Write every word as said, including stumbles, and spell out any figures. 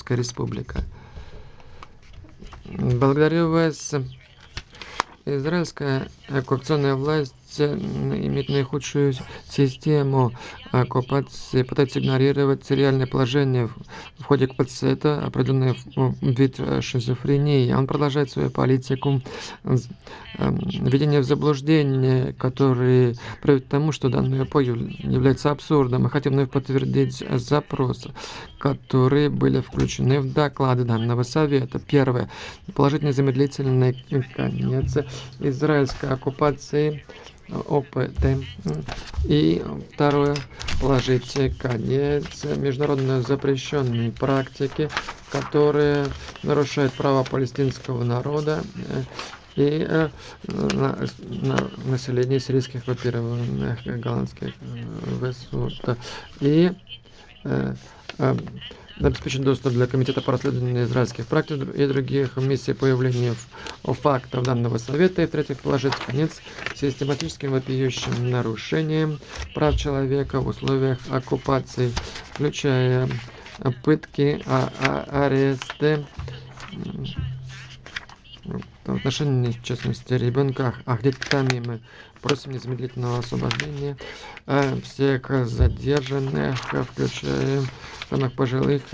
Арабская Республика. Благодарю вас. Израильская оккупационная власть имеет наихудшую систему оккупации, пытается игнорировать реальное положение. В ходе оккупации это определенный вид шизофрении. Он продолжает свою политику введения в заблуждение, который приводит к тому, что данный эпох является абсурдом. Мы хотим вновь подтвердить запросы, которые были включены в доклады данного совета. Первое. Положительный замедлительный конец израильской оккупации ОПТ. И второе. Положить конец международно запрещенной практике, которая нарушает права палестинского народа и э, на, на население сирийских оккупированных голландских высот. И э, э, обеспечить доступ для Комитета по расследованию израильских практик и других миссий появления фактов данного совета. И в-третьих, положить конец систематическим вопиющим нарушениям прав человека в условиях оккупации, включая пытки, а- а- аресты, в отношении, в частности, ребенка Ахдит Тами мы просим незамедлительного освобождения всех задержанных, включая самых пожилых